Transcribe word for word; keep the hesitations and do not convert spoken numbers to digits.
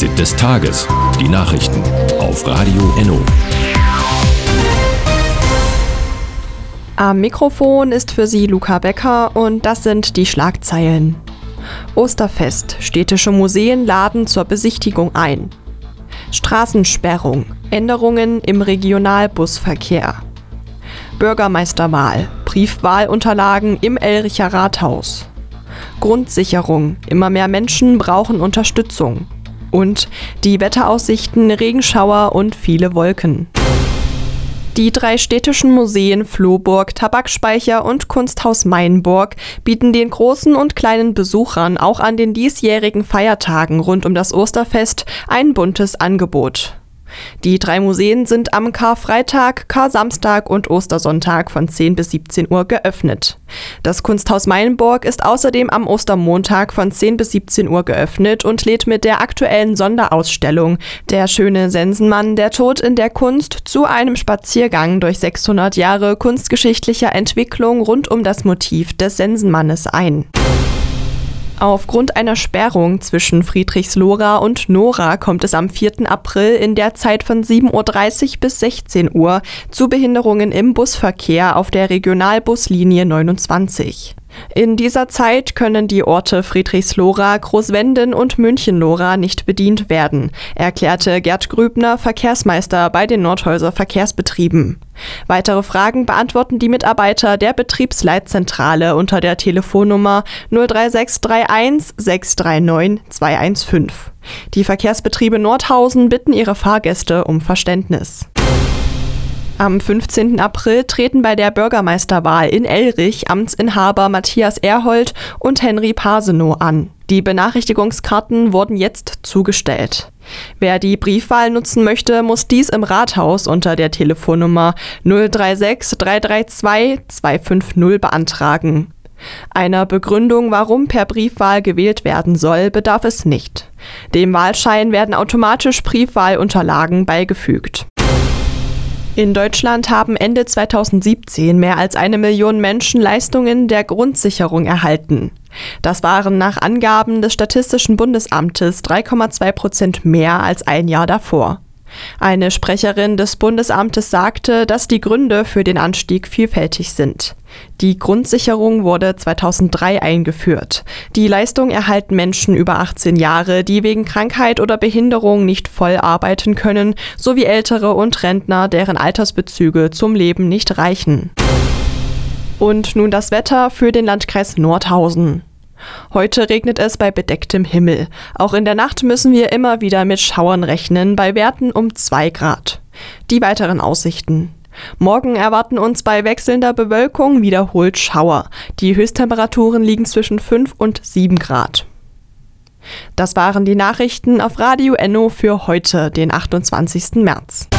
Fazit des Tages. Die Nachrichten auf Radio Enno. Am Mikrofon ist für Sie Luca Becker und das sind die Schlagzeilen. Osterfest. Städtische Museen laden zur Besichtigung ein. Straßensperrung. Änderungen im Regionalbusverkehr. Bürgermeisterwahl. Briefwahlunterlagen im Elricher Rathaus. Grundsicherung. Immer mehr Menschen brauchen Unterstützung. Und die Wetteraussichten, Regenschauer und viele Wolken. Die drei städtischen Museen Flohburg, Tabakspeicher und Kunsthaus Mainburg bieten den großen und kleinen Besuchern auch an den diesjährigen Feiertagen rund um das Osterfest ein buntes Angebot. Die drei Museen sind am Karfreitag, Karsamstag und Ostersonntag von zehn bis siebzehn Uhr geöffnet. Das Kunsthaus Mainburg ist außerdem am Ostermontag von zehn bis siebzehn Uhr geöffnet und lädt mit der aktuellen Sonderausstellung Der schöne Sensenmann, der Tod in der Kunst zu einem Spaziergang durch sechshundert Jahre kunstgeschichtlicher Entwicklung rund um das Motiv des Sensenmannes ein. Aufgrund einer Sperrung zwischen Friedrichslora und Nora kommt es am vierten April in der Zeit von sieben Uhr dreißig bis sechzehn Uhr zu Behinderungen im Busverkehr auf der Regionalbuslinie neunundzwanzig. In dieser Zeit können die Orte Friedrichslora, Großwenden und Münchenlora nicht bedient werden, erklärte Gerd Grübner, Verkehrsmeister bei den Nordhäuser Verkehrsbetrieben. Weitere Fragen beantworten die Mitarbeiter der Betriebsleitzentrale unter der Telefonnummer null drei sechs drei eins sechs drei neun zwei eins fünf. Die Verkehrsbetriebe Nordhausen bitten ihre Fahrgäste um Verständnis. Am fünfzehnten April treten bei der Bürgermeisterwahl in Elrich Amtsinhaber Matthias Erhold und Henry Pasenow an. Die Benachrichtigungskarten wurden jetzt zugestellt. Wer die Briefwahl nutzen möchte, muss dies im Rathaus unter der Telefonnummer null drei sechs drei drei zwei zwei fünf null beantragen. Einer Begründung, warum per Briefwahl gewählt werden soll, bedarf es nicht. Dem Wahlschein werden automatisch Briefwahlunterlagen beigefügt. In Deutschland haben Ende zweitausendsiebzehn mehr als eine Million Menschen Leistungen der Grundsicherung erhalten. Das waren nach Angaben des Statistischen Bundesamtes drei Komma zwei Prozent mehr als ein Jahr davor. Eine Sprecherin des Bundesamtes sagte, dass die Gründe für den Anstieg vielfältig sind. Die Grundsicherung wurde zweitausenddrei eingeführt. Die Leistung erhalten Menschen über achtzehn Jahre, die wegen Krankheit oder Behinderung nicht voll arbeiten können, sowie Ältere und Rentner, deren Altersbezüge zum Leben nicht reichen. Und nun das Wetter für den Landkreis Nordhausen. Heute regnet es bei bedecktem Himmel. Auch in der Nacht müssen wir immer wieder mit Schauern rechnen, bei Werten um zwei Grad. Die weiteren Aussichten. Morgen erwarten uns bei wechselnder Bewölkung wiederholt Schauer. Die Höchsttemperaturen liegen zwischen fünf und sieben Grad. Das waren die Nachrichten auf Radio Enno für heute, den achtundzwanzigsten März.